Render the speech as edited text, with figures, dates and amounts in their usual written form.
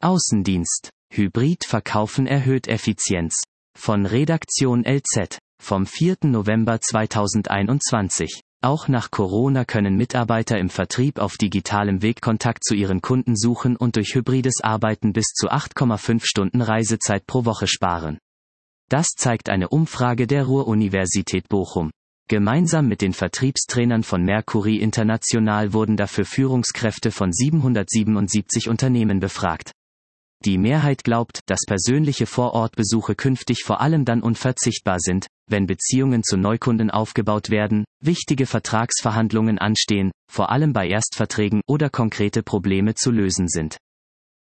Außendienst. Hybrid-Verkaufen erhöht Effizienz. Von Redaktion LZ. Vom 4. November 2021. Auch nach Corona können Mitarbeiter im Vertrieb auf digitalem Weg Kontakt zu ihren Kunden suchen und durch hybrides Arbeiten bis zu 8,5 Stunden Reisezeit pro Woche sparen. Das zeigt eine Umfrage der Ruhr-Universität Bochum. Gemeinsam mit den Vertriebstrainern von Mercury International wurden dafür Führungskräfte von 777 Unternehmen befragt. Die Mehrheit glaubt, dass persönliche Vorortbesuche künftig vor allem dann unverzichtbar sind, wenn Beziehungen zu Neukunden aufgebaut werden, wichtige Vertragsverhandlungen anstehen, vor allem bei Erstverträgen oder konkrete Probleme zu lösen sind.